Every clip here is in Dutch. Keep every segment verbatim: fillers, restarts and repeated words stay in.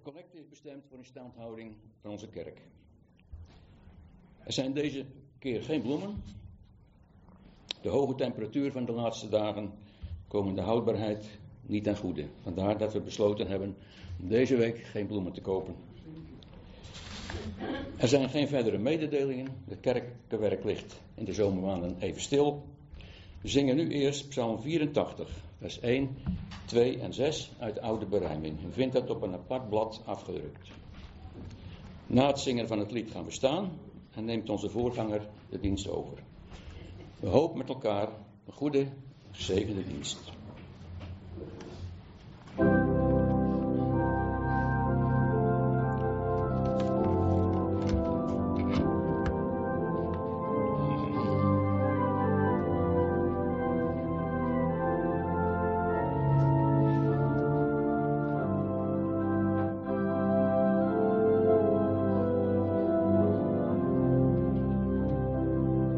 collecte is bestemd voor instandhouding van onze kerk. Er zijn deze keer geen bloemen. De hoge temperatuur van de laatste dagen komen de houdbaarheid niet ten goede. Vandaar dat we besloten hebben om deze week geen bloemen te kopen. Er zijn geen verdere mededelingen. Het kerkenwerk ligt in de zomermaanden even stil. We zingen nu eerst Psalm vierentachtig, vers één, twee en zes uit de oude berijming. U vindt dat op een apart blad afgedrukt. Na het zingen van het lied gaan we staan en neemt onze voorganger de dienst over. We hopen met elkaar een goede, gezegende dienst.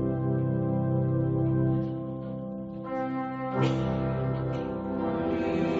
Thank you.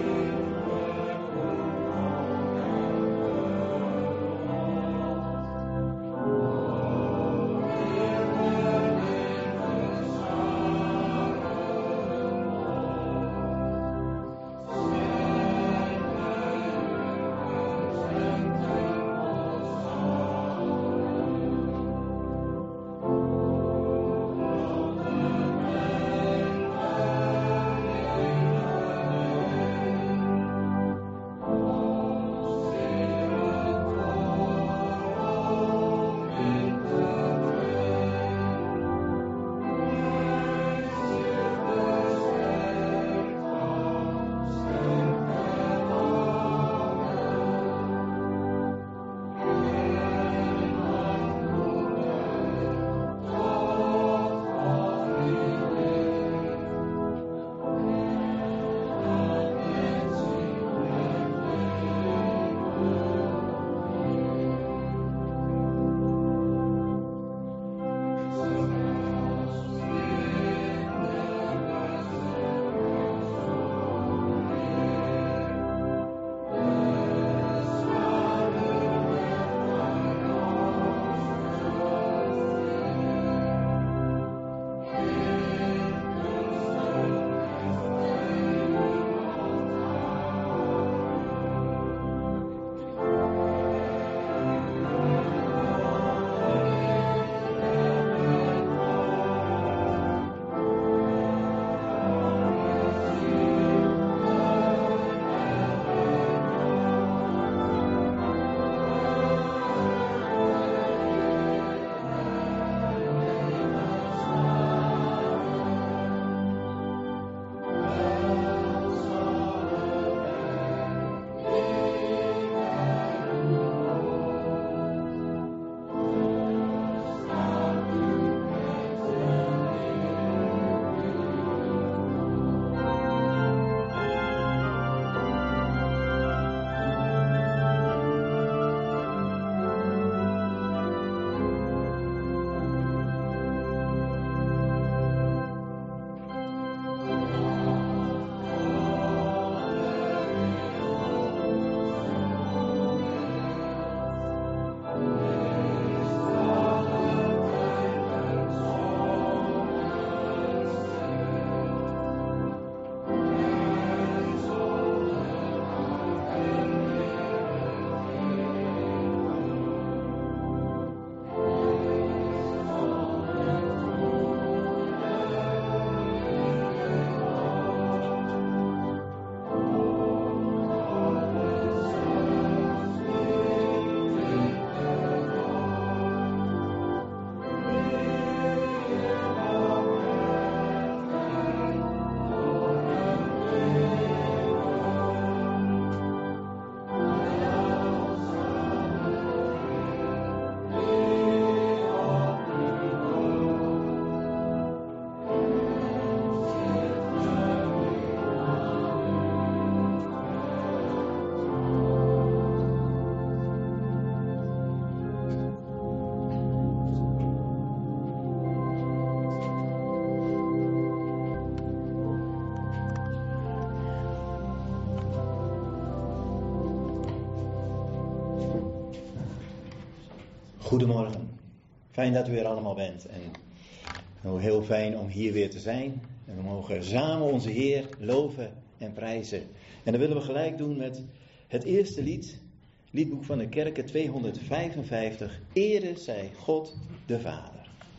Goedemorgen. Fijn dat u er allemaal bent. En heel fijn om hier weer te zijn. En we mogen samen onze Heer loven en prijzen. En dat willen we gelijk doen met het eerste lied. Liedboek van de Kerken tweehonderdvijfenvijftig. Ere zij God de Vader.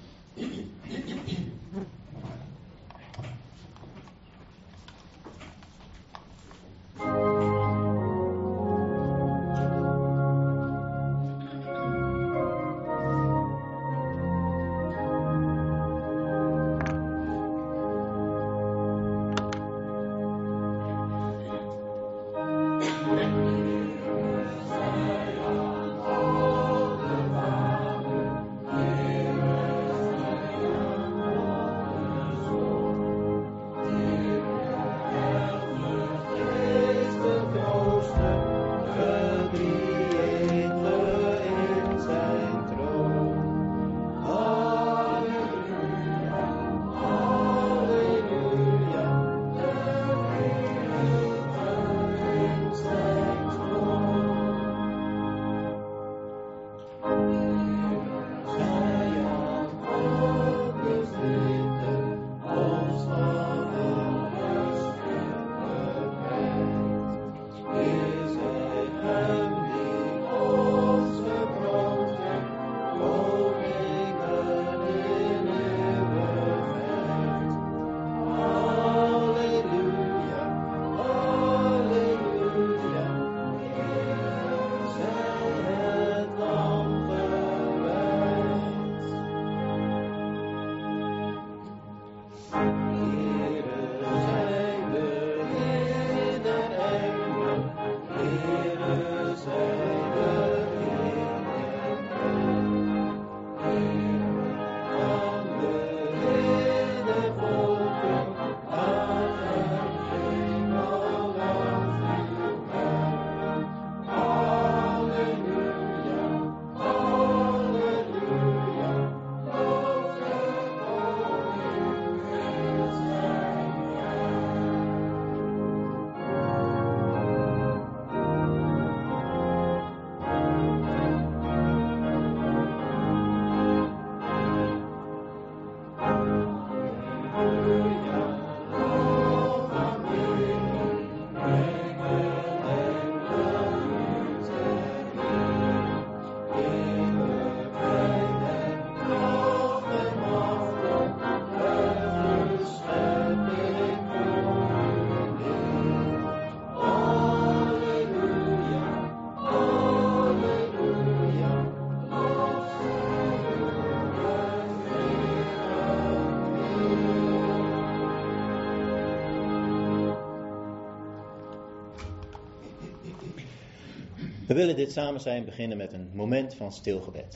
We willen dit samen zijn beginnen met een moment van stilgebed.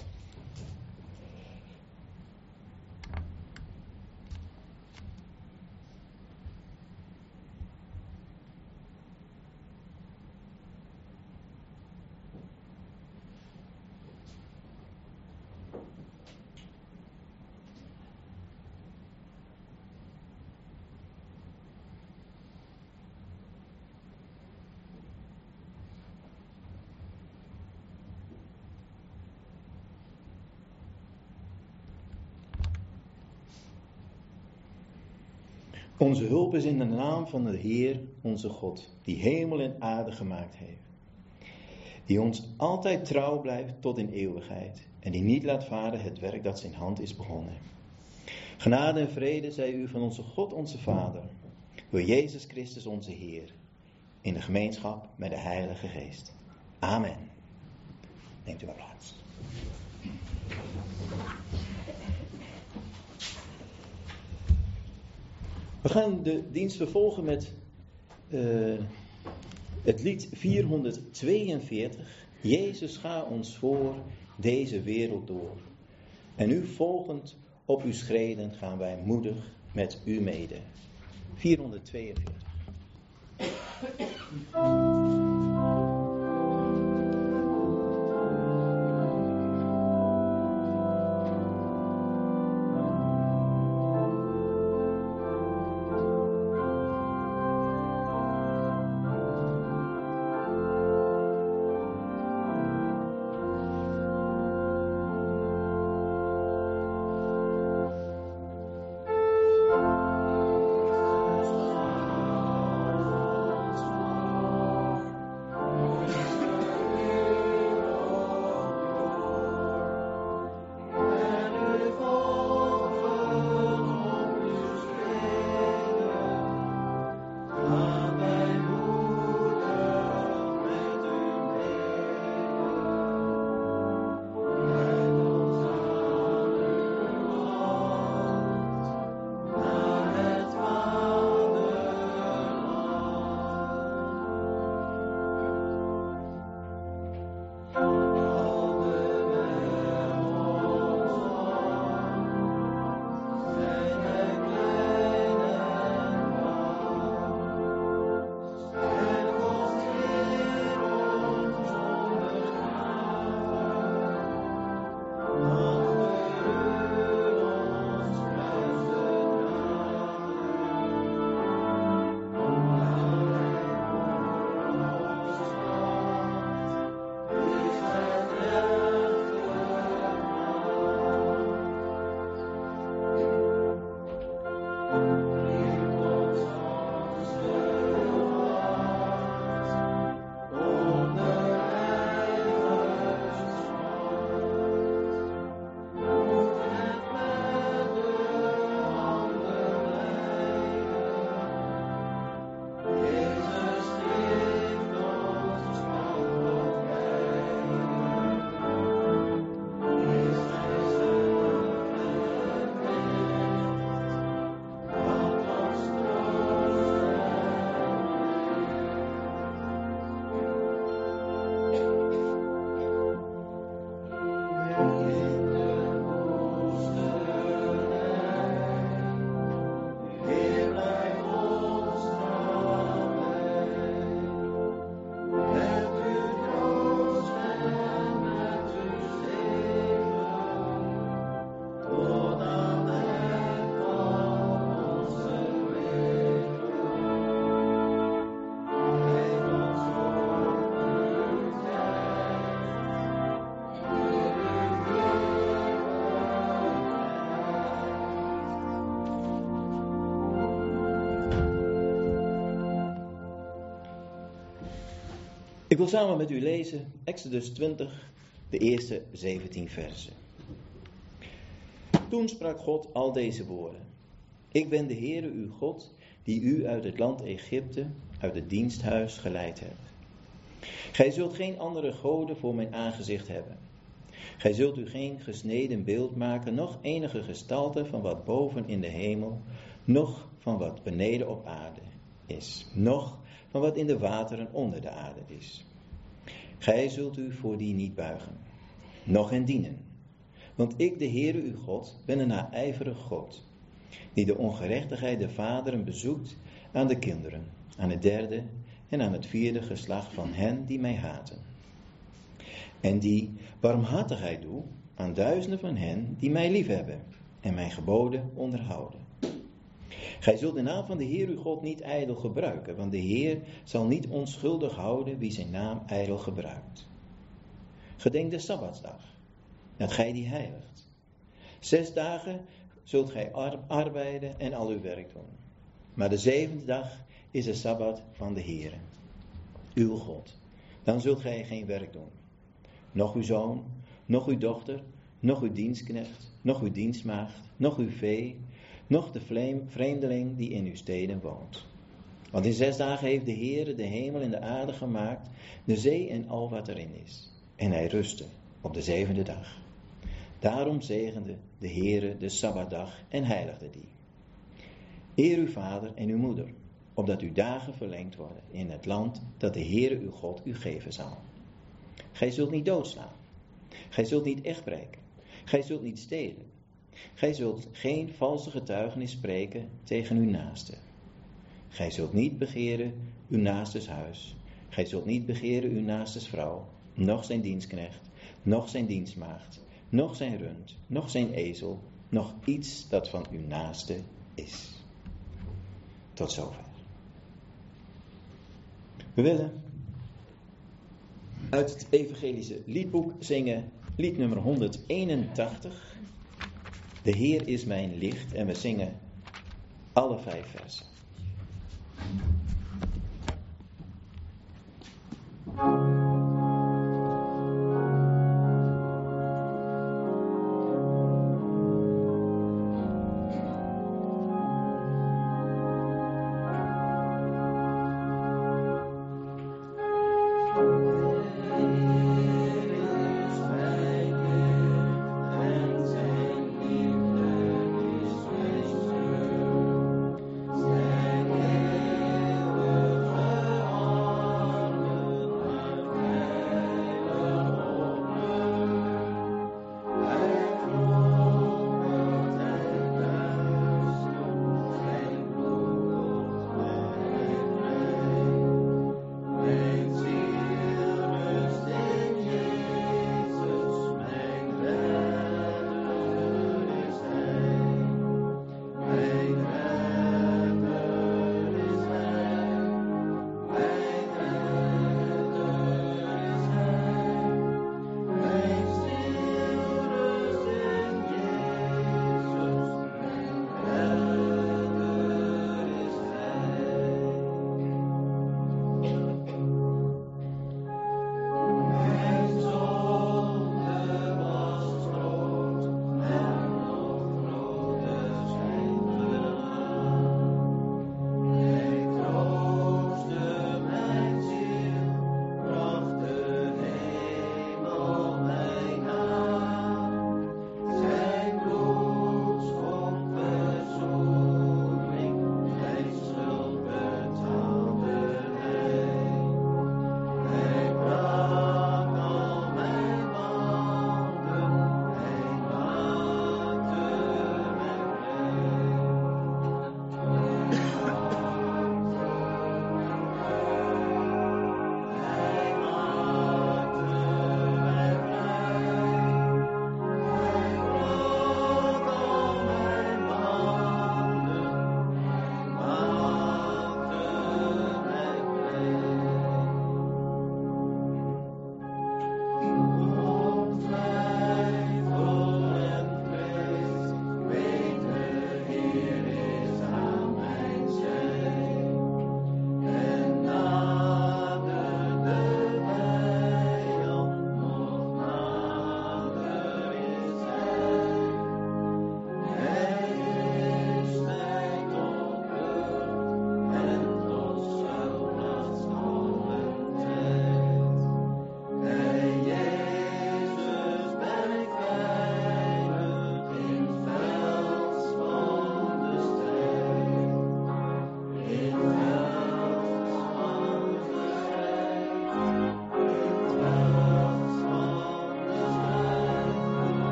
Onze hulp is in de naam van de Heer, onze God, die hemel en aarde gemaakt heeft. Die ons altijd trouw blijft tot in eeuwigheid en die niet laat varen het werk dat zijn hand is begonnen. Genade en vrede zij u van onze God, onze Vader, door Jezus Christus onze Heer, in de gemeenschap met de Heilige Geest. Amen. Neemt u maar plaats. We gaan de dienst vervolgen met uh, het lied vierhonderdtweeënveertig. Jezus, ga ons voor deze wereld door. En u volgend op uw schreden gaan wij moedig met u mede. vierhonderdtweeënveertig. Ik wil samen met u lezen Exodus twintig, de eerste zeventien versen. Toen sprak God al deze woorden. Ik ben de Heere uw God, die u uit het land Egypte, uit het diensthuis geleid hebt. Gij zult geen andere goden voor mijn aangezicht hebben. Gij zult u geen gesneden beeld maken, noch enige gestalte van wat boven in de hemel, noch van wat beneden op aarde is, noch van wat in de wateren onder de aarde is. Gij zult u voor die niet buigen, noch hen dienen. Want ik, de Heere uw God, ben een naijverig God, die de ongerechtigheid der vaderen bezoekt aan de kinderen, aan het derde en aan het vierde geslacht van hen die mij haten. En die barmhartigheid doe aan duizenden van hen die mij liefhebben en mijn geboden onderhouden. Gij zult de naam van de Heer uw God niet ijdel gebruiken, want de Heer zal niet onschuldig houden wie zijn naam ijdel gebruikt. Gedenk de Sabbatsdag, dat gij die heiligt. Zes dagen zult gij arbeiden en al uw werk doen. Maar de zevende dag is de Sabbat van de Heer, uw God. Dan zult gij geen werk doen. Noch uw zoon, noch uw dochter, noch uw dienstknecht, noch uw dienstmaagd, noch uw vee, noch de vreemdeling die in uw steden woont. Want in zes dagen heeft de Heer de hemel en de aarde gemaakt, de zee en al wat erin is. En hij rustte op de zevende dag. Daarom zegende de Heere de Sabbatdag en heiligde die. Eer uw vader en uw moeder, opdat uw dagen verlengd worden in het land dat de Heere uw God u geven zal. Gij zult niet doodslaan. Gij zult niet echtbreken. Gij zult niet stelen. Gij zult geen valse getuigenis spreken tegen uw naaste. Gij zult niet begeren uw naastes huis. Gij zult niet begeren uw naastes vrouw, noch zijn dienstknecht, noch zijn dienstmaagd, noch zijn rund, noch zijn ezel, noch iets dat van uw naaste is. Tot zover. We willen uit het evangelische liedboek zingen lied nummer honderdeenentachtig. De Heer is mijn licht, en we zingen alle vijf versen.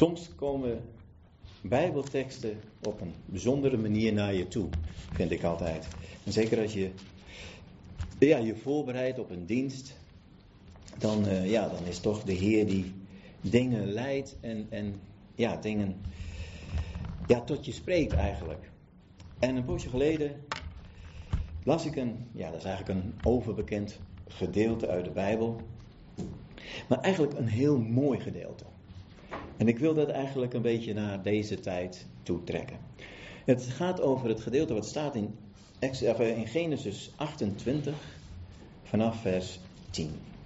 Soms komen Bijbelteksten op een bijzondere manier naar je toe, vind ik altijd. En zeker als je ja, je voorbereidt op een dienst, dan, uh, ja, dan is toch de Heer die dingen leidt en, en ja, dingen ja, tot je spreekt eigenlijk. En een poosje geleden las ik een, ja, dat is eigenlijk een overbekend gedeelte uit de Bijbel, maar eigenlijk een heel mooi gedeelte. En ik wil dat eigenlijk een beetje naar deze tijd toe trekken. Het gaat over het gedeelte wat staat in, in Genesis achtentwintig vanaf vers tien.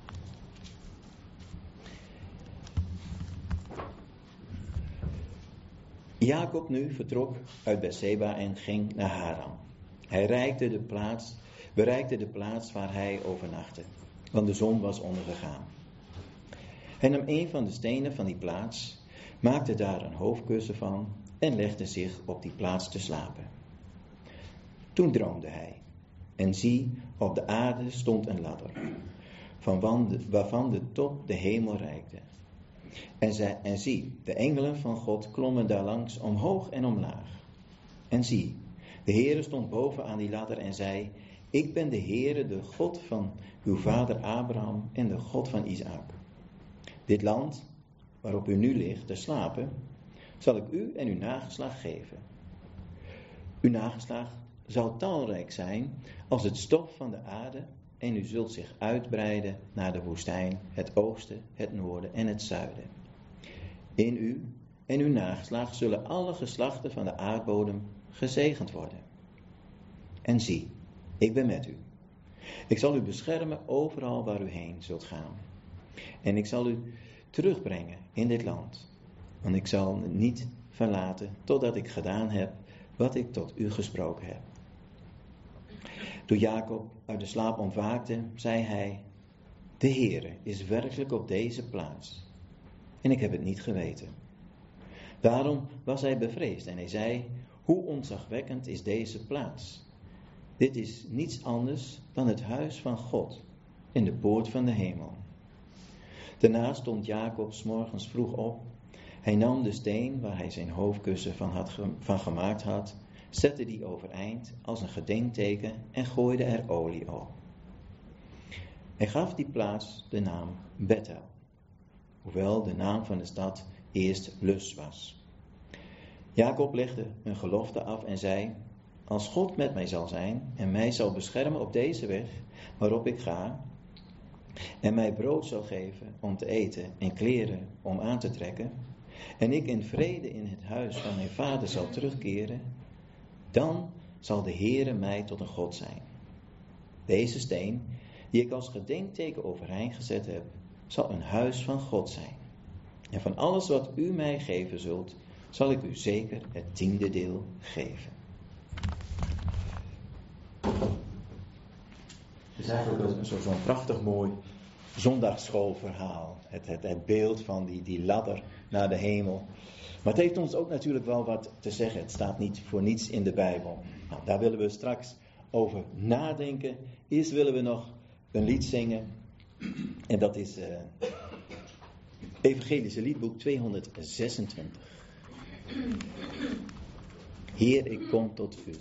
Jacob nu vertrok uit Beerseba en ging naar Haran. Hij reikte de plaats, bereikte de plaats waar hij overnachtte, want de zon was ondergegaan. Hij nam een van de stenen van die plaats, maakte daar een hoofdkussen van en legde zich op die plaats te slapen. Toen droomde hij, en zie, op de aarde stond een ladder, van waarvan de top de hemel reikte. En, zij, en zie, de engelen van God klommen daarlangs omhoog en omlaag. En zie, de Heere stond boven aan die ladder en zei, ik ben de Heere, de God van uw vader Abraham en de God van Isaac. Dit land, waarop u nu ligt te slapen, zal ik u en uw nageslacht geven. Uw nageslacht zal talrijk zijn als het stof van de aarde en u zult zich uitbreiden naar de woestijn, het oosten, het noorden en het zuiden. In u en uw nageslacht zullen alle geslachten van de aardbodem gezegend worden. En zie, ik ben met u. Ik zal u beschermen overal waar u heen zult gaan. En ik zal u terugbrengen in dit land. Want ik zal het niet verlaten totdat ik gedaan heb wat ik tot u gesproken heb. Toen Jacob uit de slaap ontwaakte, zei hij, de Heere is werkelijk op deze plaats. En ik heb het niet geweten. Daarom was hij bevreesd en hij zei, hoe ontzagwekkend is deze plaats. Dit is niets anders dan het huis van God in de poort van de hemel. Daarna stond Jacob 's morgens vroeg op. Hij nam de steen waar hij zijn hoofdkussen van, had, van gemaakt had, zette die overeind als een gedenkteken en gooide er olie op. Hij gaf die plaats de naam Bethel, hoewel de naam van de stad eerst Luz was. Jacob legde een gelofte af en zei, als God met mij zal zijn en mij zal beschermen op deze weg waarop ik ga, en mij brood zal geven om te eten en kleren om aan te trekken, en ik in vrede in het huis van mijn vader zal terugkeren, dan zal de Heere mij tot een God zijn. Deze steen, die ik als gedenkteken overeind gezet heb, zal een huis van God zijn. En van alles wat u mij geven zult, zal ik u zeker het tiende deel geven. Het is eigenlijk zo, zo'n prachtig mooi zondagsschoolverhaal. Het, het, het beeld van die, die ladder naar de hemel. Maar het heeft ons ook natuurlijk wel wat te zeggen. Het staat niet voor niets in de Bijbel. Nou, daar willen we straks over nadenken. Eerst willen we nog een lied zingen. En dat is uh, Evangelische liedboek tweehonderdzesentwintig. Heer, ik kom tot u.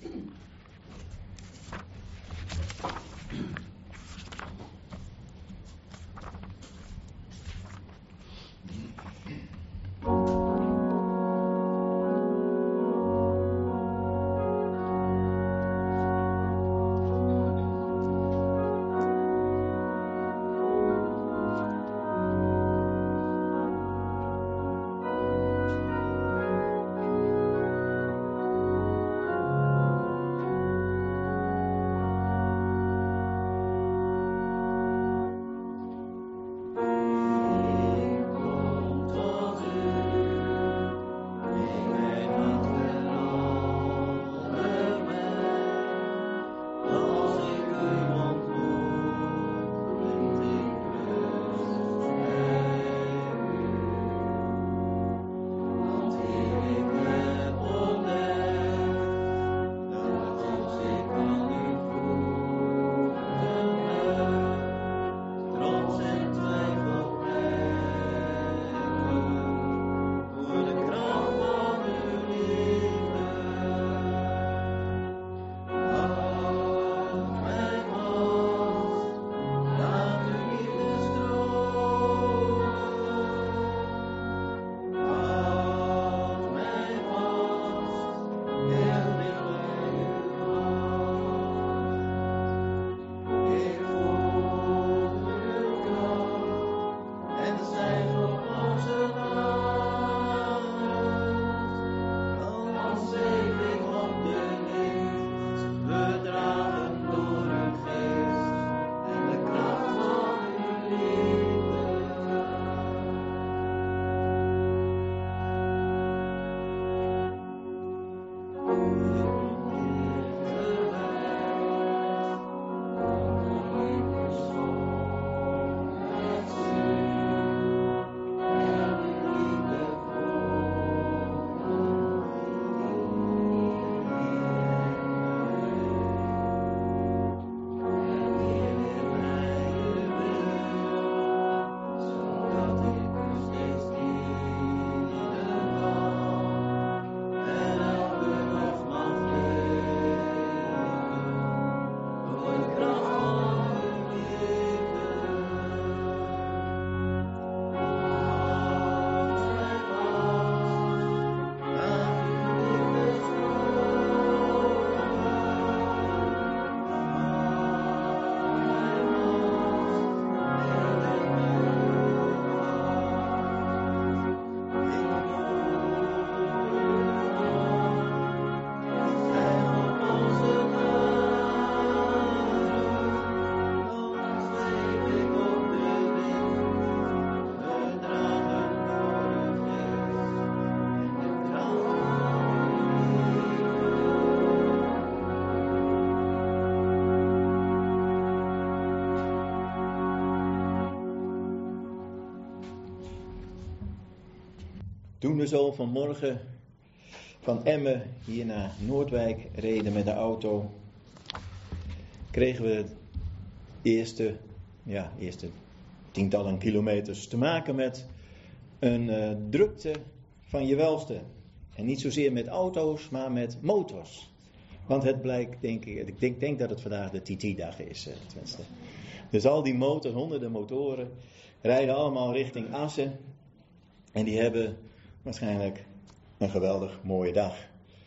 toen we zo vanmorgen van Emmen hier naar Noordwijk reden met de auto, kregen we het eerste, ja, eerste tientallen kilometers te maken met een uh, drukte van je welste. En niet zozeer met auto's, maar met motors. Want het blijkt, denk ik, ik denk, denk dat het vandaag de T T-dag is, uh, tenminste. Dus al die motors, honderden motoren, rijden allemaal richting Assen. En die hebben waarschijnlijk een geweldig mooie dag.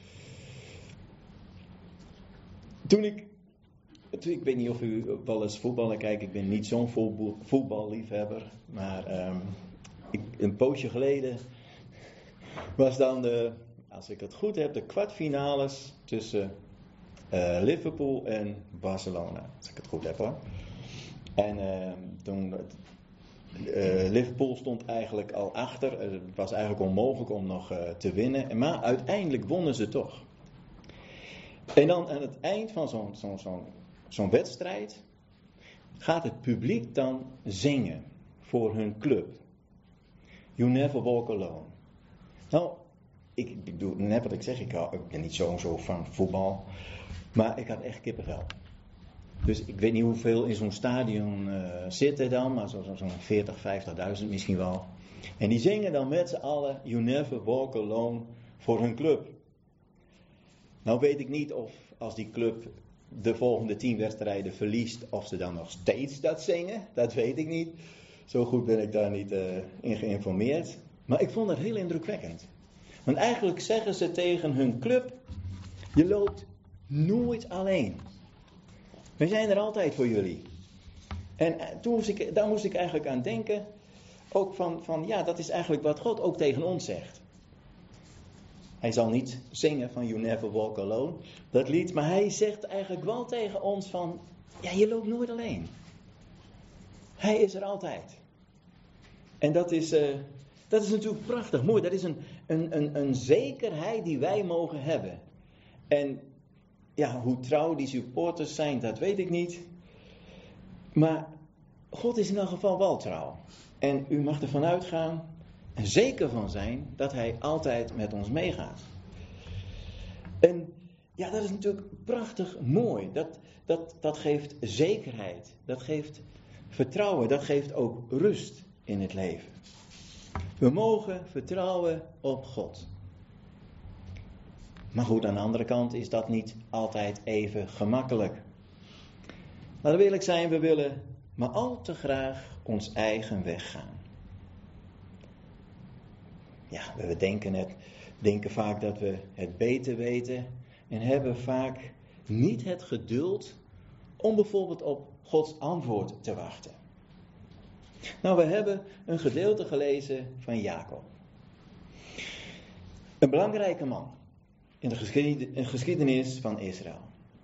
Toen ik, toen, ik weet niet of u wel eens voetballen kijkt, ik ben niet zo'n voetbal, voetballiefhebber. Maar um, ik, een poosje geleden was dan de, als ik het goed heb, de kwartfinales tussen uh, Liverpool en Barcelona. Als ik het goed heb hoor. En uh, toen... Uh, Liverpool stond eigenlijk al achter. Het was eigenlijk onmogelijk om nog uh, te winnen. Maar uiteindelijk wonnen ze toch. En dan aan het eind van zo'n, zo'n, zo'n, zo'n wedstrijd gaat het publiek dan zingen voor hun club. You never walk alone. Nou, ik, ik bedoel net wat ik zeg. Ik, hou, ik ben niet zo, zo van voetbal. Maar ik had echt kippenvel. Dus ik weet niet hoeveel in zo'n stadion uh, zitten dan, maar zo, zo, zo'n veertig, vijftigduizend misschien wel. En die zingen dan met z'n allen You never walk alone voor hun club. Nou weet ik niet of als die club de volgende tien wedstrijden verliest, of ze dan nog steeds dat zingen. Dat weet ik niet. Zo goed ben ik daar niet uh, in geïnformeerd. Maar ik vond dat heel indrukwekkend. Want eigenlijk zeggen ze tegen hun club, je loopt nooit alleen. We zijn er altijd voor jullie. En toen moest ik, daar moest ik eigenlijk aan denken. Ook van, van, ja, dat is eigenlijk wat God ook tegen ons zegt. Hij zal niet zingen van You Never Walk Alone, dat lied. Maar hij zegt eigenlijk wel tegen ons van, ja, je loopt nooit alleen. Hij is er altijd. En dat is, uh, dat is natuurlijk prachtig, mooi. Dat is een, een, een, een zekerheid die wij mogen hebben. En ja, hoe trouw die supporters zijn, dat weet ik niet. Maar God is in elk geval wel trouw. En u mag ervan uitgaan, en zeker van zijn, dat hij altijd met ons meegaat. En ja, dat is natuurlijk prachtig mooi. Dat, dat, dat geeft zekerheid. Dat geeft vertrouwen. Dat geeft ook rust in het leven. We mogen vertrouwen op God. Maar goed, aan de andere kant is dat niet altijd even gemakkelijk. Laten we eerlijk zijn, we willen maar al te graag ons eigen weg gaan. Ja, we denken, het, denken vaak dat we het beter weten en hebben vaak niet het geduld om bijvoorbeeld op Gods antwoord te wachten. Nou, we hebben een gedeelte gelezen van Jacob. Een belangrijke man in de geschiedenis van Israël.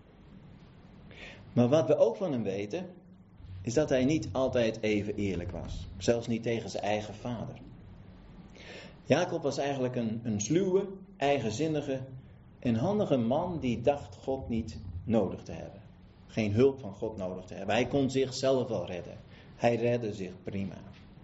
Maar wat we ook van hem weten, is dat hij niet altijd even eerlijk was. Zelfs niet tegen zijn eigen vader. Jacob was eigenlijk een, een sluwe, eigenzinnige en handige man die dacht God niet nodig te hebben. Geen hulp van God nodig te hebben. Hij kon zichzelf wel redden. Hij redde zich prima.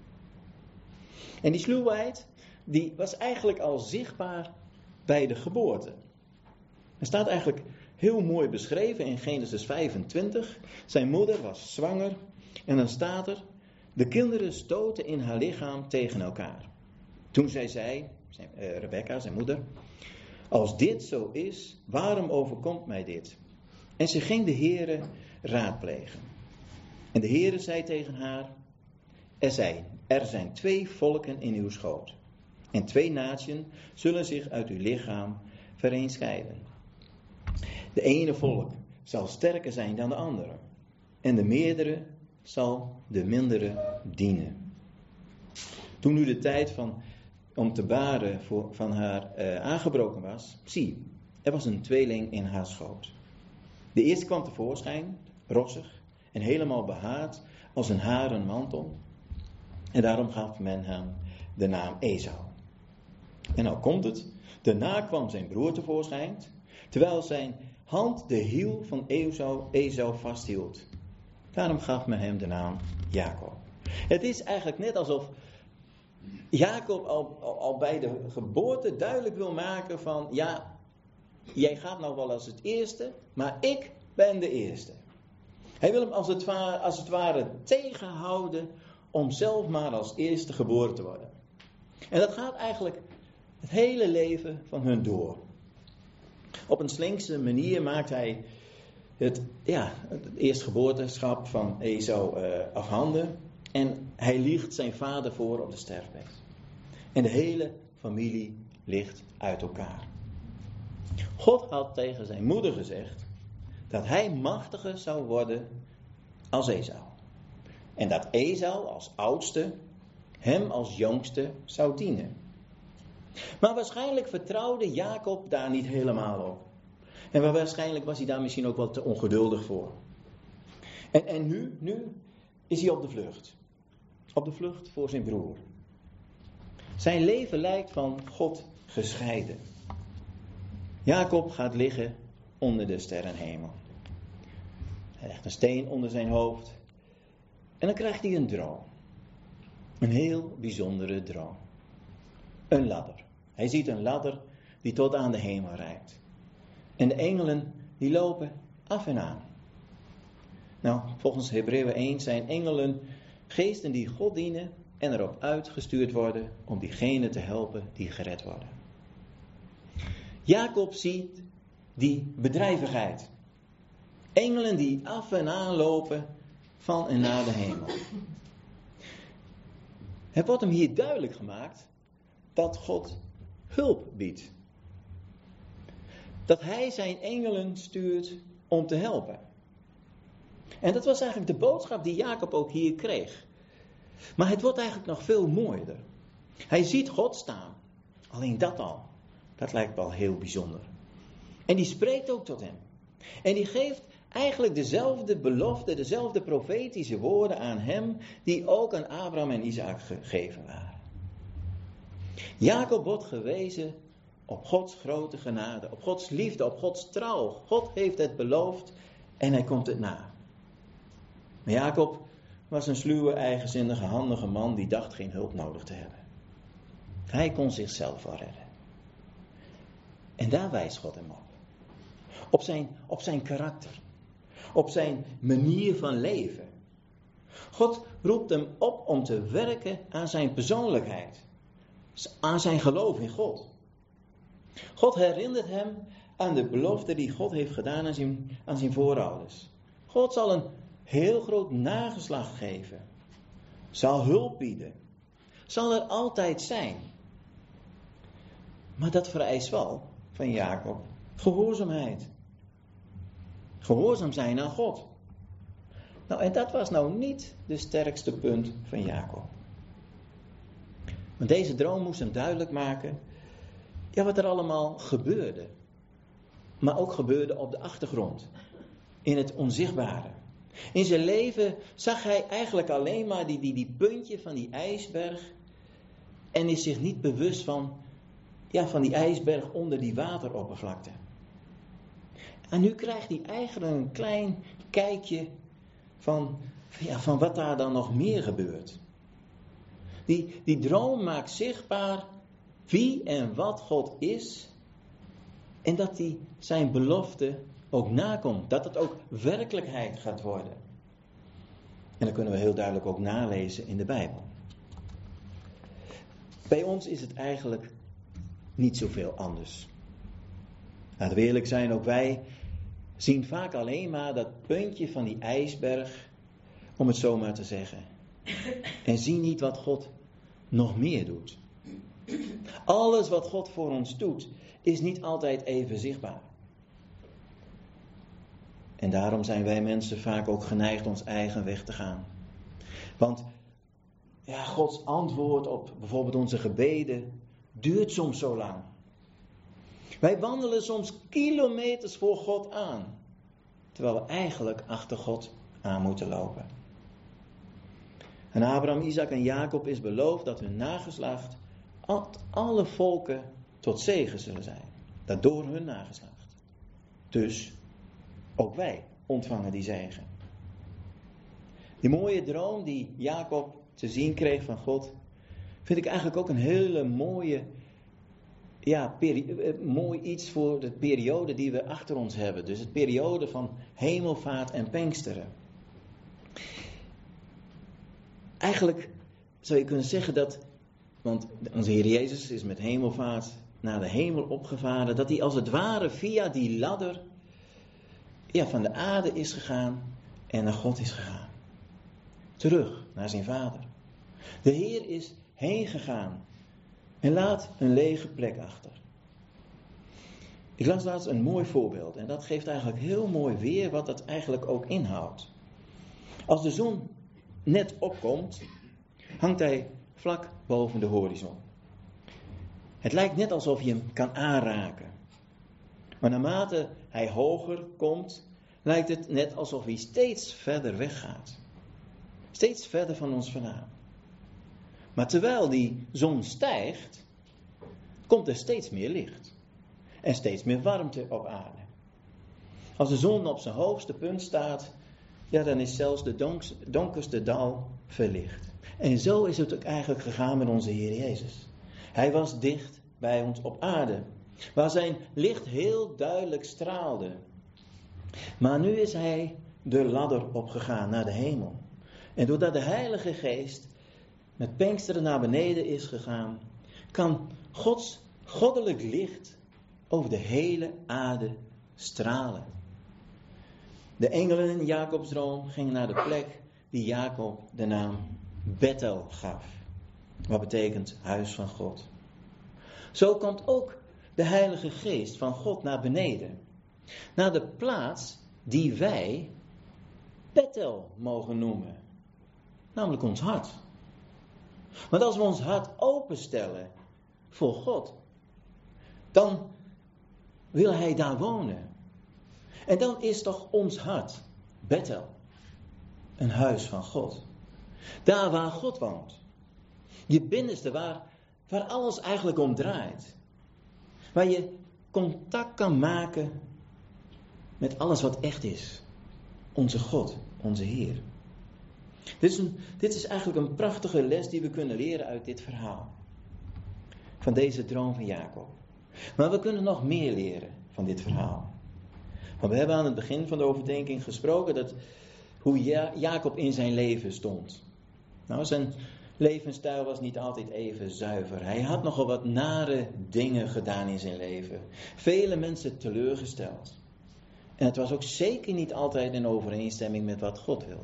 En die sluwheid, die was eigenlijk al zichtbaar bij de geboorte. Er staat eigenlijk heel mooi beschreven in Genesis vijfentwintig. Zijn moeder was zwanger en dan staat er, de kinderen stoten in haar lichaam tegen elkaar. Toen zij zei, zijn, uh, Rebecca, zijn moeder, als dit zo is, waarom overkomt mij dit? En ze ging de Heere raadplegen. En de Heere zei tegen haar, er zijn, er zijn twee volken in uw schoot. En twee naties zullen zich uit uw lichaam vereenscheiden. De ene volk zal sterker zijn dan de andere. En de meerdere zal de mindere dienen. Toen nu de tijd van, om te baren voor, van haar uh, aangebroken was, zie, er was een tweeling in haar schoot. De eerste kwam tevoorschijn, rossig en helemaal behaard als een haren mantel. En daarom gaf men hem de naam Esau. En nou komt het, daarna kwam zijn broer tevoorschijn, terwijl zijn hand de hiel van Esau, Esau vasthield. Daarom gaf men hem de naam Jacob. Het is eigenlijk net alsof, uh, Jacob al, al, al bij de geboorte duidelijk wil maken van, ja, jij gaat nou wel als het eerste, maar ik ben de eerste. Hij wil hem als het ware, als het ware tegenhouden om zelf maar als eerste geboren te worden. En dat gaat eigenlijk het hele leven van hun door. Op een slinkse manier maakt hij het, ja, het eerstgeboorteschap van Esau uh, afhanden. En hij liegt zijn vader voor op de sterfbed. En de hele familie ligt uit elkaar. God had tegen zijn moeder gezegd dat hij machtiger zou worden als Esau. En dat Esau als oudste hem als jongste zou dienen. Maar waarschijnlijk vertrouwde Jacob daar niet helemaal op. En waarschijnlijk was hij daar misschien ook wel te ongeduldig voor. En, en nu, nu is hij op de vlucht. Op de vlucht voor zijn broer. Zijn leven lijkt van God gescheiden. Jacob gaat liggen onder de sterrenhemel. Hij legt een steen onder zijn hoofd. En dan krijgt hij een droom. Een heel bijzondere droom. Een ladder. Hij ziet een ladder die tot aan de hemel reikt. En de engelen die lopen af en aan. Nou, volgens Hebreeën één zijn engelen geesten die God dienen en erop uitgestuurd worden om diegenen te helpen die gered worden. Jacob ziet die bedrijvigheid. Engelen die af en aan lopen van en naar de hemel. Het wordt hem hier duidelijk gemaakt dat God hulp biedt. Dat hij zijn engelen stuurt om te helpen. En dat was eigenlijk de boodschap die Jacob ook hier kreeg. Maar het wordt eigenlijk nog veel mooier. Hij ziet God staan. Alleen dat al. Dat lijkt wel heel bijzonder. En die spreekt ook tot hem. En die geeft eigenlijk dezelfde belofte, dezelfde profetische woorden aan hem, die ook aan Abraham en Isaac gegeven waren. Jacob wordt gewezen op Gods grote genade, op Gods liefde, op Gods trouw. God heeft het beloofd en hij komt het na. Maar Jacob was een sluwe, eigenzinnige, handige man die dacht geen hulp nodig te hebben. Hij kon zichzelf wel redden. En daar wijst God hem op. Op zijn, op zijn karakter. Op zijn manier van leven. God roept hem op om te werken aan zijn persoonlijkheid. Aan zijn geloof in God. God herinnert hem aan de belofte die God heeft gedaan aan zijn, aan zijn voorouders. God zal een heel groot nageslacht geven. Zal hulp bieden. Zal er altijd zijn. Maar dat vereist wel van Jacob gehoorzaamheid. Gehoorzaam zijn aan God. Nou, en dat was nou niet de sterkste punt van Jacob. Want deze droom moest hem duidelijk maken, ja, wat er allemaal gebeurde. Maar ook gebeurde op de achtergrond. In het onzichtbare. In zijn leven zag hij eigenlijk alleen maar die, die, die puntje van die ijsberg. En is zich niet bewust van, ja, van die ijsberg onder die wateroppervlakte. En nu krijgt hij eigenlijk een klein kijkje van, ja, van wat daar dan nog meer gebeurt. Die, die droom maakt zichtbaar wie en wat God is. En dat hij zijn belofte ook nakomt. Dat het ook werkelijkheid gaat worden. En dat kunnen we heel duidelijk ook nalezen in de Bijbel. Bij ons is het eigenlijk niet zoveel anders. Laten we eerlijk zijn, ook wij zien vaak alleen maar dat puntje van die ijsberg, om het zo maar te zeggen. En zien niet wat God nog meer doet. Alles wat God voor ons doet, is niet altijd even zichtbaar. En daarom zijn wij mensen vaak ook geneigd ons eigen weg te gaan. Want ja, Gods antwoord op bijvoorbeeld onze gebeden duurt soms zo lang. Wij wandelen soms kilometers voor God aan. Terwijl we eigenlijk achter God aan moeten lopen. En Abraham, Isaac en Jacob is beloofd dat hun nageslacht alle volken tot zegen zullen zijn. Dat door hun nageslacht. Dus ook wij ontvangen die zegen. Die mooie droom die Jacob te zien kreeg van God, vind ik eigenlijk ook een hele mooie, ja, peri- mooi iets voor de periode die we achter ons hebben. Dus het periode van hemelvaart en Pinksteren. Eigenlijk zou je kunnen zeggen dat, want onze Heer Jezus is met hemelvaart naar de hemel opgevaren, dat hij als het ware via die ladder ja, van de aarde is gegaan en naar God is gegaan. Terug naar zijn Vader. De Heer is heen gegaan en laat een lege plek achter. Ik las laatst een mooi voorbeeld en dat geeft eigenlijk heel mooi weer wat dat eigenlijk ook inhoudt. Als de zon net opkomt, hangt hij vlak boven de horizon. Het lijkt net alsof je hem kan aanraken. Maar naarmate hij hoger komt, lijkt het net alsof hij steeds verder weggaat. Steeds verder van ons vandaan. Maar terwijl die zon stijgt, komt er steeds meer licht. En steeds meer warmte op aarde. Als de zon op zijn hoogste punt staat, ja, dan is zelfs de donks, donkerste dal verlicht. En zo is het ook eigenlijk gegaan met onze Heer Jezus. Hij was dicht bij ons op aarde, waar zijn licht heel duidelijk straalde. Maar nu is hij de ladder opgegaan naar de hemel. En doordat de Heilige Geest met Pinksteren naar beneden is gegaan, kan Gods goddelijk licht over de hele aarde stralen. De engelen in Jacobs droom gingen naar de plek die Jacob de naam Bethel gaf. Wat betekent huis van God. Zo komt ook de Heilige Geest van God naar beneden. Naar de plaats die wij Bethel mogen noemen. Namelijk ons hart. Want als we ons hart openstellen voor God, dan wil Hij daar wonen. En dan is toch ons hart Bethel. Een huis van God. Daar waar God woont. Je binnenste, waar, waar alles eigenlijk om draait. Waar je contact kan maken met alles wat echt is. Onze God, onze Heer. Dit is, een, dit is eigenlijk een prachtige les die we kunnen leren uit dit verhaal. Van deze droom van Jacob. Maar we kunnen nog meer leren van dit verhaal. Want we hebben aan het begin van de overdenking gesproken dat hoe ja, Jacob in zijn leven stond. Nou, zijn levensstijl was niet altijd even zuiver. Hij had nogal wat nare dingen gedaan in zijn leven. Vele mensen teleurgesteld. En het was ook zeker niet altijd in overeenstemming met wat God wilde.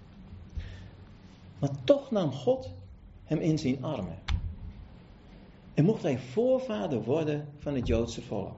Maar toch nam God hem in zijn armen. En mocht hij voorvader worden van het Joodse volk.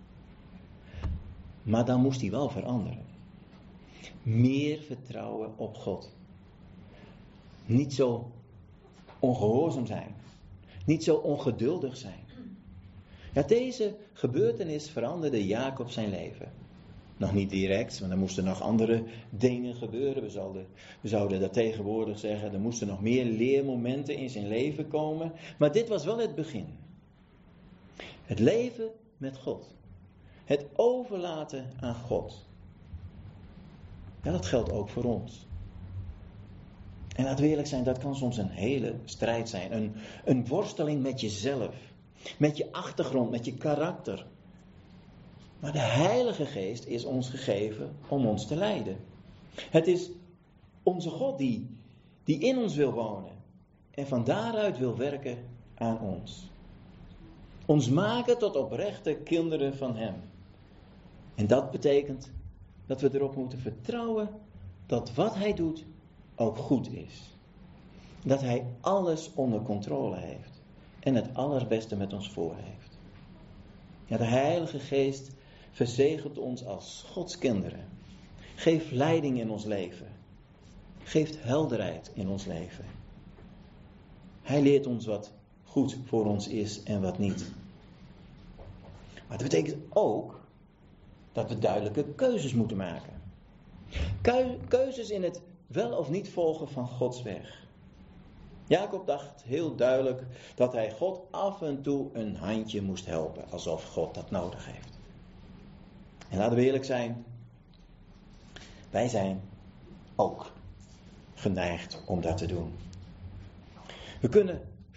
Maar dan moest hij wel veranderen. Meer vertrouwen op God. Niet zo ongehoorzaam zijn. Niet zo ongeduldig zijn. Ja, deze gebeurtenis veranderde Jacob zijn leven. Nog niet direct, want er moesten nog andere dingen gebeuren. We zouden, we zouden dat tegenwoordig zeggen. Er moesten nog meer leermomenten in zijn leven komen. Maar dit was wel het begin. Het leven met God. Het overlaten aan God. Ja, dat geldt ook voor ons. En laten we eerlijk zijn, dat kan soms een hele strijd zijn. Een, een worsteling met jezelf. Met je achtergrond, met je karakter. Maar de Heilige Geest is ons gegeven om ons te leiden. Het is onze God die, die in ons wil wonen. En van daaruit wil werken aan ons. Ons maken tot oprechte kinderen van Hem. En dat betekent dat we erop moeten vertrouwen dat wat Hij doet ook goed is. Dat Hij alles onder controle heeft. En het allerbeste met ons voor heeft. Ja, de Heilige Geest verzegelt ons als Gods kinderen. Geeft leiding in ons leven. Geeft helderheid in ons leven. Hij leert ons wat goed voor ons is en wat niet. Maar dat betekent ook dat we duidelijke keuzes moeten maken. Keuzes in het wel of niet volgen van Gods weg. Jacob dacht heel duidelijk dat hij God af en toe een handje moest helpen. Alsof God dat nodig heeft. En laten we eerlijk zijn. Wij zijn ook geneigd om dat te doen. We kunnen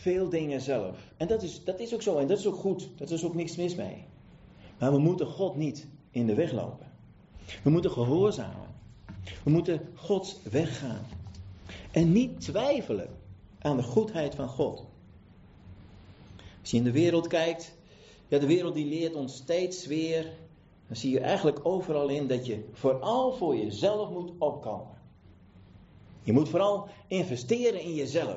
veel dingen zelf. En dat is, dat is ook zo en dat is ook goed. Dat is ook niks mis mee. Maar we moeten God niet in de weg lopen. We moeten gehoorzamen. We moeten Gods weg gaan. En niet twijfelen aan de goedheid van God. Als je in de wereld kijkt, ja, de wereld die leert ons steeds weer, dan zie je eigenlijk overal in dat je vooral voor jezelf moet opkomen. Je moet vooral investeren in jezelf.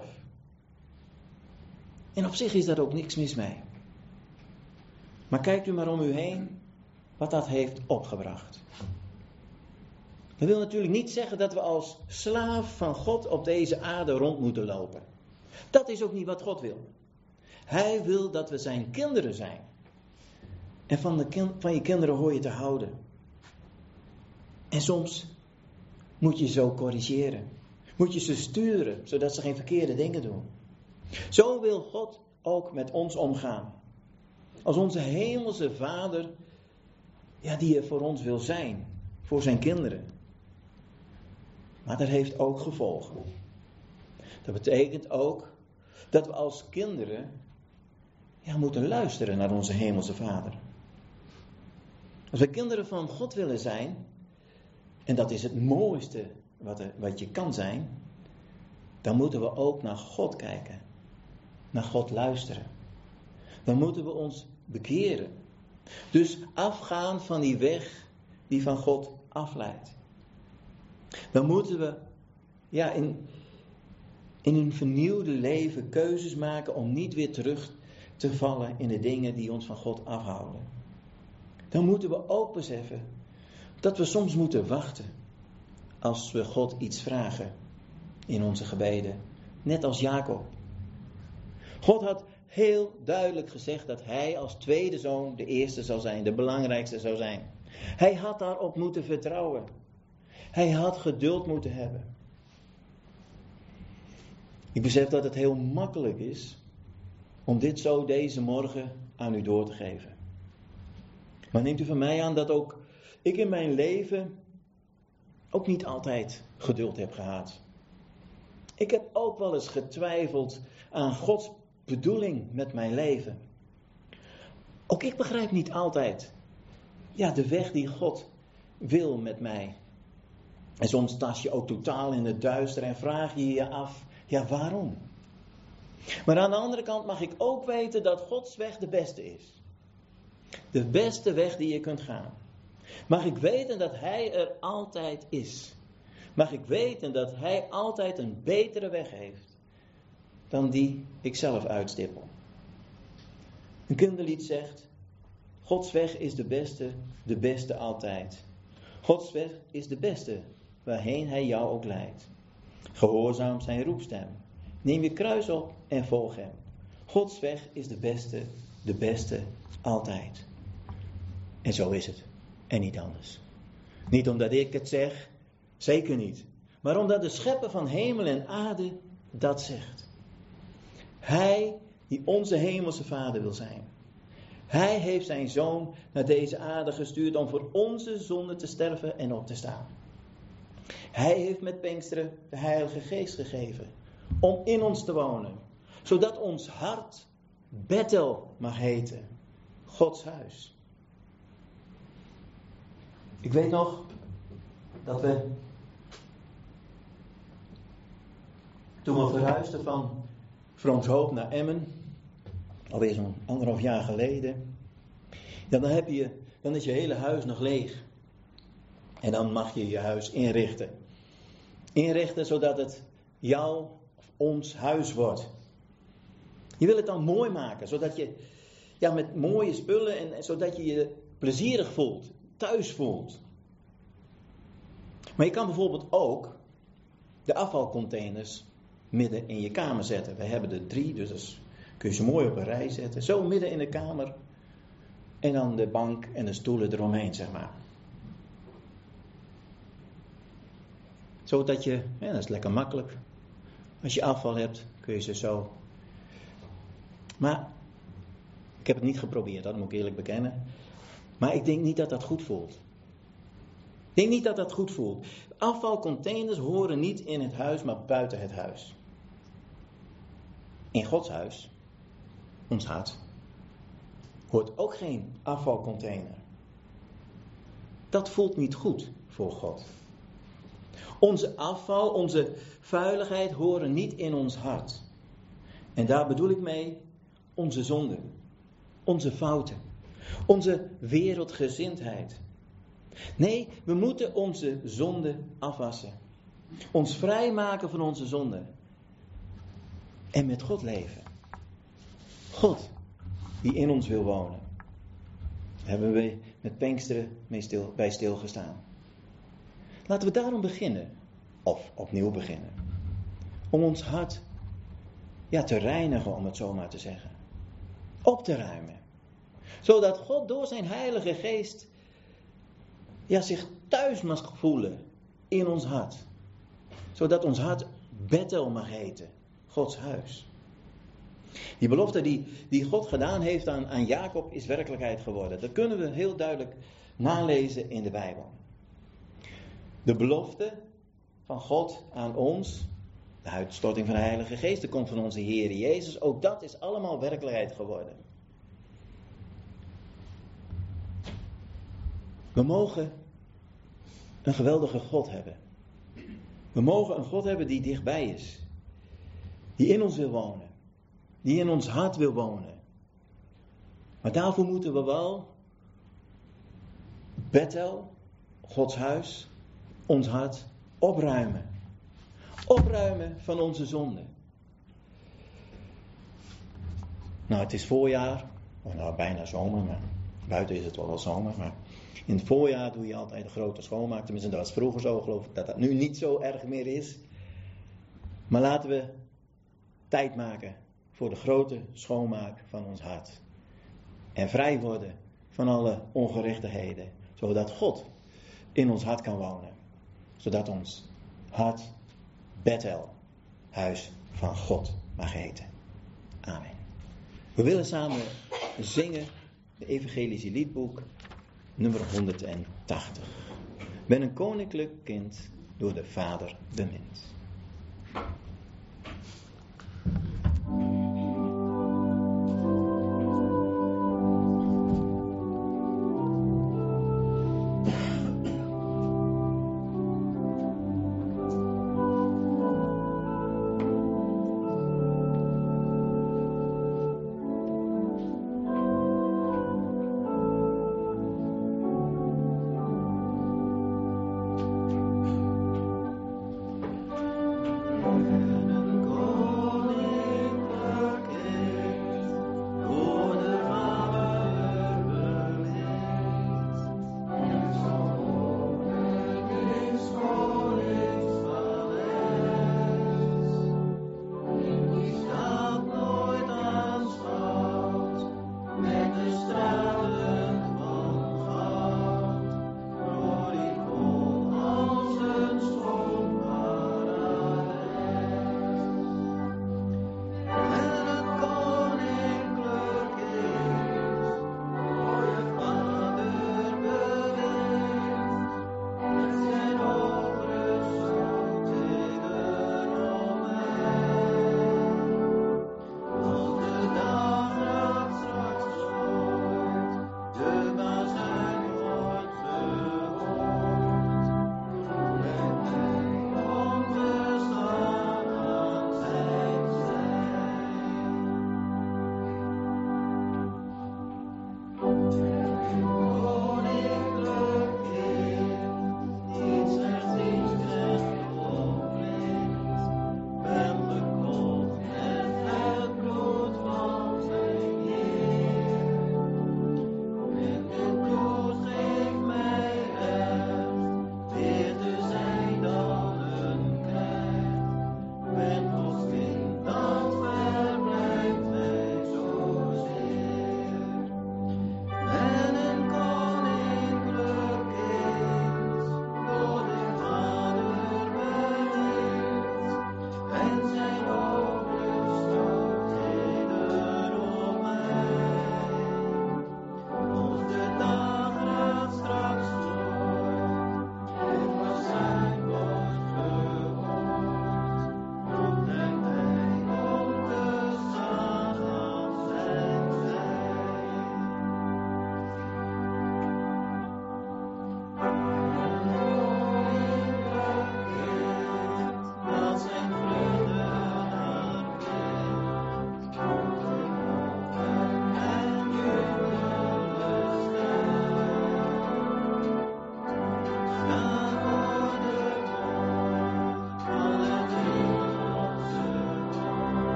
En op zich is daar ook niks mis mee. Maar kijkt u maar om u heen wat dat heeft opgebracht. Dat wil natuurlijk niet zeggen dat we als slaaf van God op deze aarde rond moeten lopen. Dat is ook niet wat God wil. Hij wil dat we zijn kinderen zijn. En van, de kind, van je kinderen hoor je te houden. En soms moet je zo corrigeren. Moet je ze sturen, zodat ze geen verkeerde dingen doen. Zo wil God ook met ons omgaan. Als onze hemelse Vader, ja, die er voor ons wil zijn. Voor zijn kinderen. Maar dat heeft ook gevolgen. Dat betekent ook dat we als kinderen, ja, moeten luisteren naar onze hemelse Vader. Als we kinderen van God willen zijn, en dat is het mooiste wat, er, wat je kan zijn, dan moeten we ook naar God kijken. Naar God luisteren. Dan moeten we ons bekeren. Dus afgaan van die weg die van God afleidt. Dan moeten we, ja, in, in een vernieuwde leven keuzes maken om niet weer terug te vallen in de dingen die ons van God afhouden. Dan moeten we ook beseffen dat we soms moeten wachten als we God iets vragen in onze gebeden. Net als Jacob. God had heel duidelijk gezegd dat hij als tweede zoon de eerste zou zijn, de belangrijkste zou zijn. Hij had daarop moeten vertrouwen. Hij had geduld moeten hebben. Ik besef dat het heel makkelijk is om dit zo deze morgen aan u door te geven. Maar neemt u van mij aan dat ook ik in mijn leven ook niet altijd geduld heb gehad. Ik heb ook wel eens getwijfeld aan Gods bedoeling met mijn leven. Ook ik begrijp niet altijd, ja, de weg die God wil met mij. En soms tas je ook totaal in het duister en vraag je je af, ja, waarom? Maar aan de andere kant mag ik ook weten dat Gods weg de beste is. De beste weg die je kunt gaan. Mag ik weten dat Hij er altijd is. Mag ik weten dat Hij altijd een betere weg heeft dan die ik zelf uitstippel. Een kinderlied zegt, Gods weg is de beste, de beste altijd. Gods weg is de beste, waarheen Hij jou ook leidt. Gehoorzaam zijn roepstem. Neem je kruis op en volg Hem. Gods weg is de beste, de beste altijd. En zo is het. En niet anders. Niet omdat ik het zeg, zeker niet. Maar omdat de schepper van hemel en aarde dat zegt. Hij die onze hemelse Vader wil zijn. Hij heeft zijn Zoon naar deze aarde gestuurd om voor onze zonden te sterven en op te staan. Hij heeft met Pinksteren de Heilige Geest gegeven om in ons te wonen. Zodat ons hart Bethel mag heten. Gods huis. Ik weet nog dat we, toen we verhuisden van Vroomshoop naar Emmen, alweer zo'n anderhalf jaar geleden, ja, dan, heb je, dan is je hele huis nog leeg. En dan mag je je huis inrichten. Inrichten zodat het jouw of ons huis wordt. Je wil het dan mooi maken, zodat je, ja, met mooie spullen en, en zodat je je plezierig voelt. Thuis voelt. Maar je kan bijvoorbeeld ook de afvalcontainers midden in je kamer zetten. We hebben er drie, dus dat kun je ze mooi op een rij zetten. Zo midden in de kamer. En dan de bank en de stoelen eromheen, zeg maar. Zodat je, ja, dat is lekker makkelijk. Als je afval hebt, kun je ze zo. Maar ik heb het niet geprobeerd, dat moet ik eerlijk bekennen. Maar ik denk niet dat dat goed voelt. Ik denk niet dat dat goed voelt. Afvalcontainers horen niet in het huis, maar buiten het huis. In Gods huis, ons hart, hoort ook geen afvalcontainer. Dat voelt niet goed voor God. Onze afval, onze vuiligheid horen niet in ons hart. En daar bedoel ik mee onze zonden, onze fouten, onze wereldgezindheid. Nee, we moeten onze zonden afwassen. Ons vrijmaken van onze zonden. En met God leven. God die in ons wil wonen. Daar hebben we met Pinksteren mee stil, bij stilgestaan. Laten we daarom beginnen. Of opnieuw beginnen. Om ons hart ja, te reinigen, om het zo maar te zeggen. Op te ruimen. Zodat God door zijn Heilige Geest ja, zich thuis mag voelen in ons hart. Zodat ons hart Bethel mag heten. Gods huis. Die belofte die, die God gedaan heeft aan, aan Jacob is werkelijkheid geworden. Dat kunnen we heel duidelijk nalezen in de Bijbel. De belofte van God aan ons, de uitstorting van de Heilige Geest, de komst van onze Heer Jezus, ook dat is allemaal werkelijkheid geworden. We mogen een geweldige God hebben. We mogen een God hebben die dichtbij is. Die in ons wil wonen. Die in ons hart wil wonen. Maar daarvoor moeten we wel Bethel, Gods huis, ons hart opruimen. Opruimen van onze zonden. Nou, het is voorjaar. Of nou, bijna zomer. Maar buiten is het wel wel zomer. Maar in het voorjaar doe je altijd een grote schoonmaak. Tenminste, dat was vroeger zo. Geloof ik dat dat nu niet zo erg meer is. Maar laten we tijd maken voor de grote schoonmaak van ons hart. En vrij worden van alle ongerechtigheden. Zodat God in ons hart kan wonen. Zodat ons hart Bethel, huis van God, mag heten. Amen. We willen samen zingen de evangelische liedboek nummer honderdtachtig. Ben een koninklijk kind door de Vader bemind.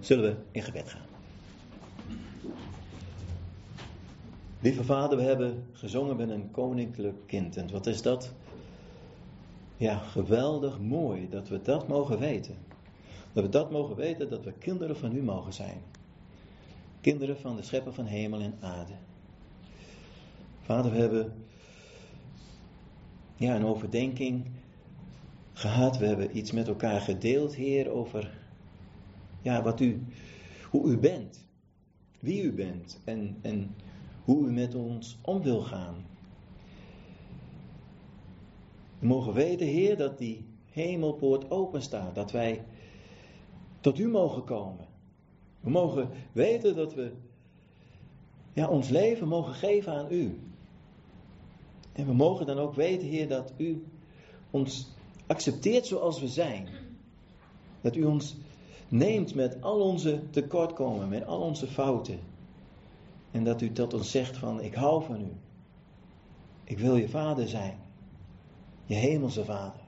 Zullen we in gebed gaan. Lieve Vader, we hebben gezongen met een koninklijk kind. En wat is dat? Ja, geweldig mooi dat we dat mogen weten. Dat we dat mogen weten, dat we kinderen van u mogen zijn. Kinderen van de schepper van hemel en aarde. Vader, we hebben ja, een overdenking gehad. We hebben iets met elkaar gedeeld, Heer, over ja, wat u, hoe u bent. Wie u bent en, en hoe u met ons om wil gaan. We mogen weten, Heer, dat die hemelpoort open staat. Dat wij tot u mogen komen. We mogen weten dat we ja, ons leven mogen geven aan u. En we mogen dan ook weten, Heer, dat u ons accepteert zoals we zijn. Dat u ons neemt met al onze tekortkomingen, met al onze fouten. En dat u tot ons zegt van, ik hou van u. Ik wil je vader zijn. Je hemelse vader.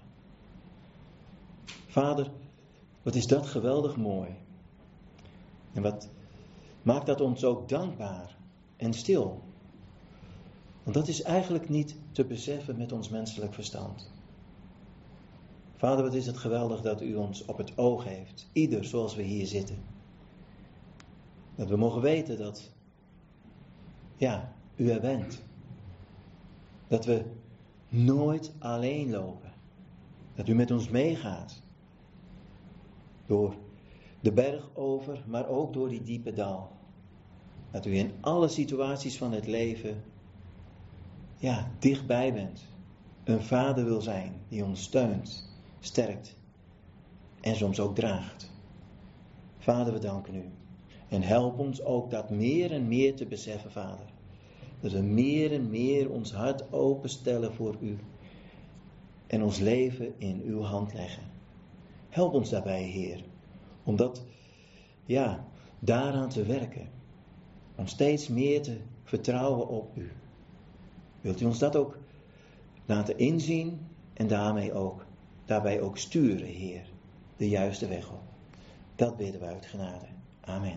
Vader, wat is dat geweldig mooi. En wat maakt dat ons ook dankbaar en stil. Want dat is eigenlijk niet te beseffen met ons menselijk verstand. Vader, wat is het geweldig dat u ons op het oog heeft. Ieder zoals we hier zitten. Dat we mogen weten dat, ja, u er bent. Dat we nooit alleen lopen. Dat u met ons meegaat. Door de berg over, maar ook door die diepe dal. Dat u in alle situaties van het leven, ja, dichtbij bent. Een vader wil zijn die ons steunt, sterkt en soms ook draagt. Vader, we danken u. En help ons ook dat meer en meer te beseffen, Vader. Dat we meer en meer ons hart openstellen voor u. En ons leven in uw hand leggen. Help ons daarbij, Heer. Om dat, ja, daaraan te werken. Om steeds meer te vertrouwen op u. Wilt u ons dat ook laten inzien en daarmee ook, daarbij ook sturen, Heer. De juiste weg op. Dat bidden we uit genade. Amen.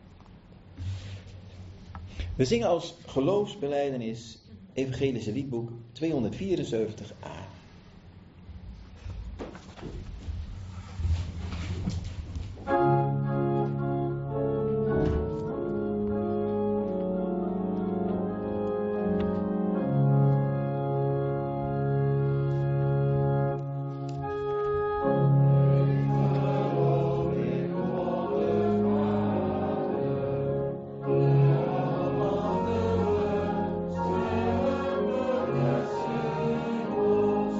We zingen als geloofsbelijdenis Evangelische liedboek tweehonderdvierenzeventig a. Thank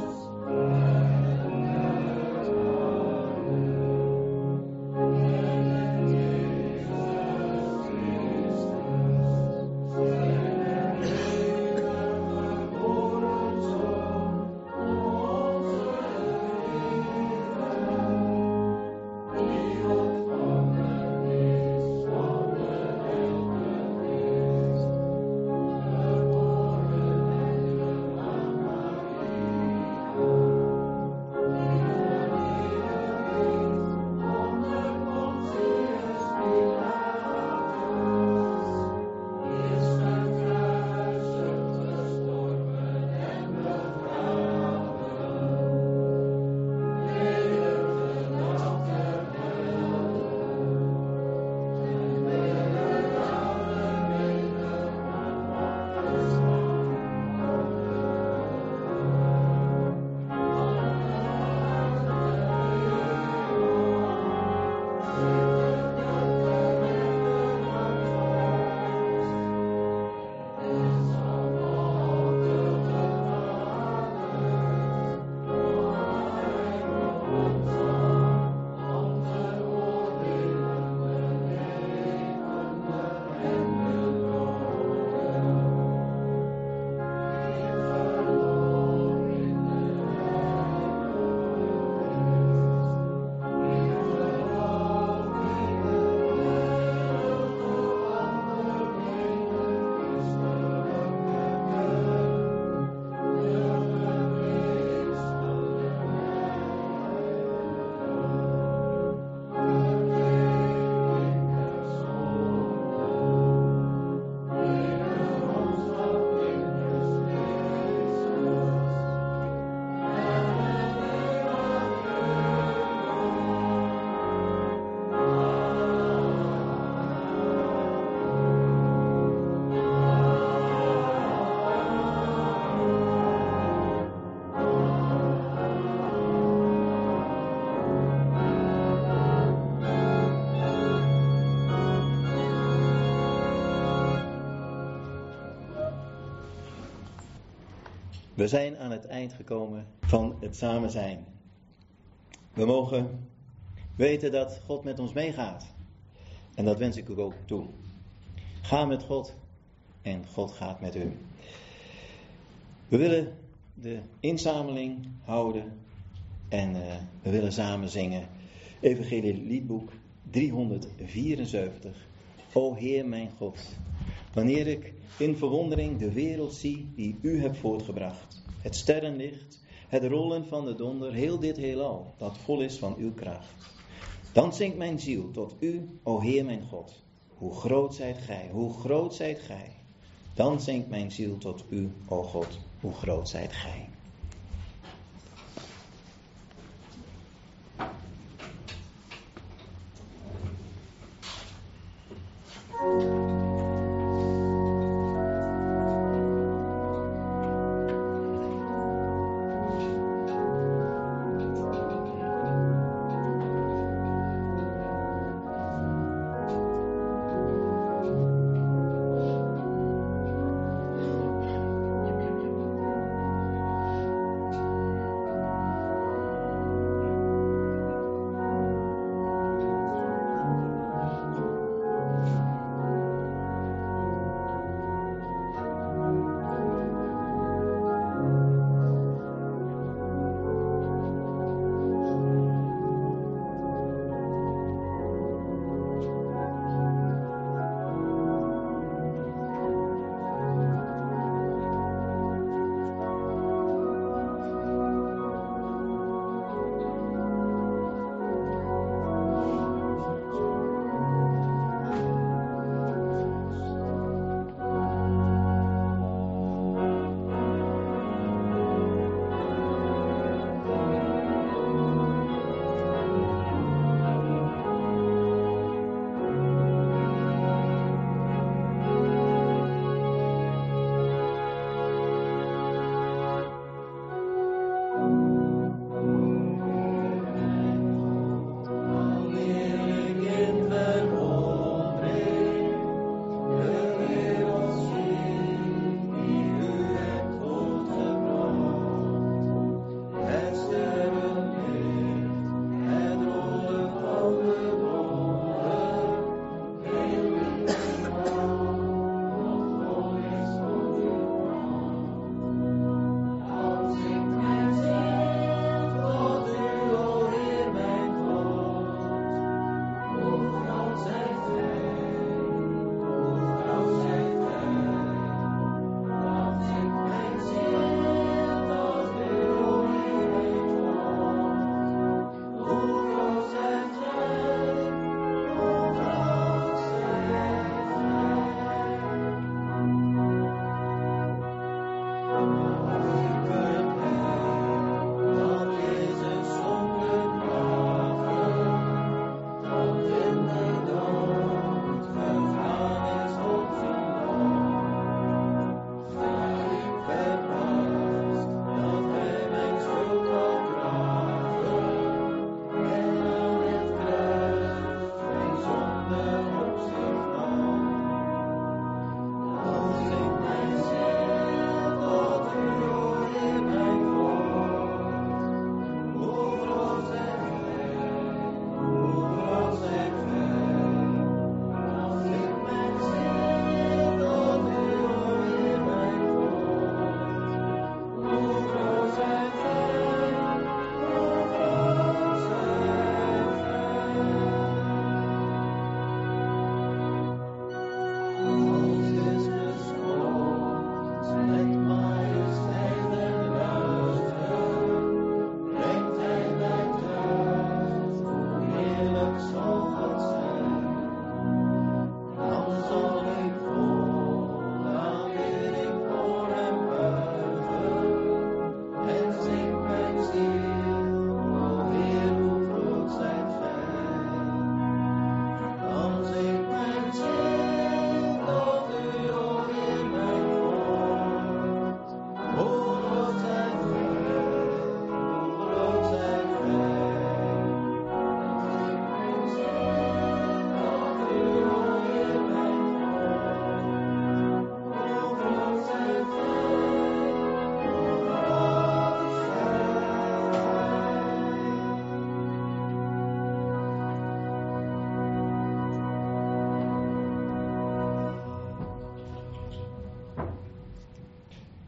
We zijn aan het eind gekomen van het samen zijn. We mogen weten dat God met ons meegaat. En dat wens ik u ook toe. Ga met God en God gaat met u. We willen de inzameling houden en uh, we willen samen zingen. Evangelie liedboek driehonderdvierenzeventig. O Heer mijn God, wanneer ik in verwondering de wereld zie die u hebt voortgebracht. Het sterrenlicht, het rollen van de donder, heel dit heelal dat vol is van uw kracht. Dan zingt mijn ziel tot u, o Heer mijn God. Hoe groot zijt gij, hoe groot zijt gij. Dan zingt mijn ziel tot u, o God, hoe groot zijt gij.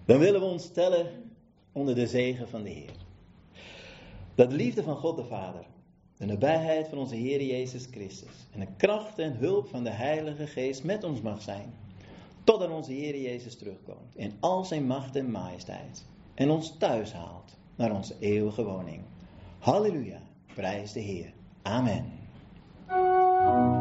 Dan willen we ons stellen onder de zegen van de Heer. Dat de liefde van God de Vader, de nabijheid van onze Heer Jezus Christus en de kracht en hulp van de Heilige Geest met ons mag zijn, totdat onze Heer Jezus terugkomt in al zijn macht en majesteit en ons thuis haalt naar onze eeuwige woning. Halleluja, prijs de Heer. Amen.